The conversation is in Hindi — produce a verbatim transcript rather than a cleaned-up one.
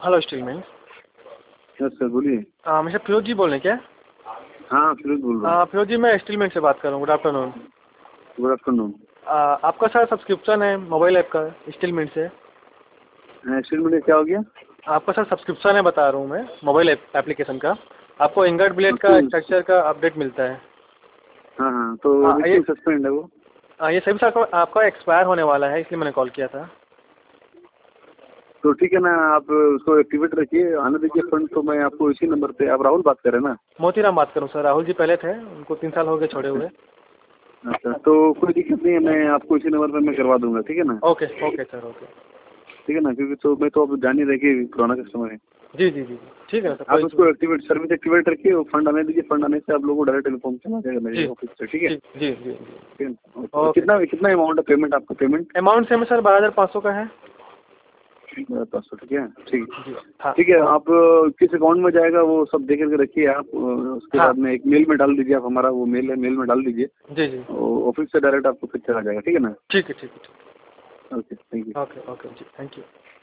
हेलो स्टीलमैन। यस सर, बोलिए। अ, मिस्टर फिरोज जी बोल रहे हैं क्या? हाँ, फिरोज बोल रहा हूँ। अ, फिरोज जी, मैं स्टीलमैन से बात कर रहा हूँ। Good afternoon. Good afternoon. आपका सर सब्सक्रिप्शन है मोबाइल ऐप का स्टीलमैन से। स्टीलमैन में क्या हो गया? आपका सर सब्सक्रिप्शन है, बता रहा हूँ मैं, मोबाइल ऐप एप्लीकेशन का। आपको एंड्रॉइड ब्लेड का अच्छा। स्ट्रक्चर का अपडेट मिलता है। हाँ हाँ, तो हाँ अभी ये क्यों सस्पेंड है वो? हाँ, ये सभी सर आपका एक्सपायर होने वाला है, इसलिए मैंने कॉल किया था। तो ठीक है ना, आप उसको एक्टिवेट रखिए, आने दीजिए फंड। तो मैं आपको इसी नंबर पे, आप राहुल बात कर रहे हैं ना? मोतीराम बात करूँ सर। राहुल जी पहले थे, उनको तीन साल हो गए छोड़े हुए। अच्छा, तो कोई दिक्कत नहीं है, मैं आपको इसी नंबर पे मैं करवा दूंगा, ठीक है ना? Okay okay sir, okay. ठीक है ना, क्योंकि तो मैं तो अब जान ही रखिए पुराना कस्टमर है। जी जी जी जी, ठीक है सर, आप कोई इशू उसको नहीं। एक्टिवेट, सर्विस एक्टिवेट रखिए, वो फंड आने दीजिए। फंड आने से आप लोगों को डायरेक्ट इन्फॉर्म चला जाएगा मेरे जी ऑफिस से, ठीक है? जी जी जी जी। ठीक है ना? तो ओके। कितना कितना अमाउंट है पेमेंट, आपका पेमेंट? अमाउंट से में सर बारह हज़ार पाँच सौ का है। पाँच सौ, ठीक है, ठीक जी है। हाँ। ठीक है, आप अ, किस अकाउंट में जाएगा वो सब देख करके रखिए आप। अ, उसके हाँ बाद में एक मेल में डाल दीजिए आप, हमारा वो मेल है, मेल में डाल दीजिए। जी जी। ऑफिस से डायरेक्ट आपको फिर चला जाएगा, ठीक है ना? ठीक है ठीक है ठीक ओके, थैंक यू। है। ओके ओके जी, थैंक यू।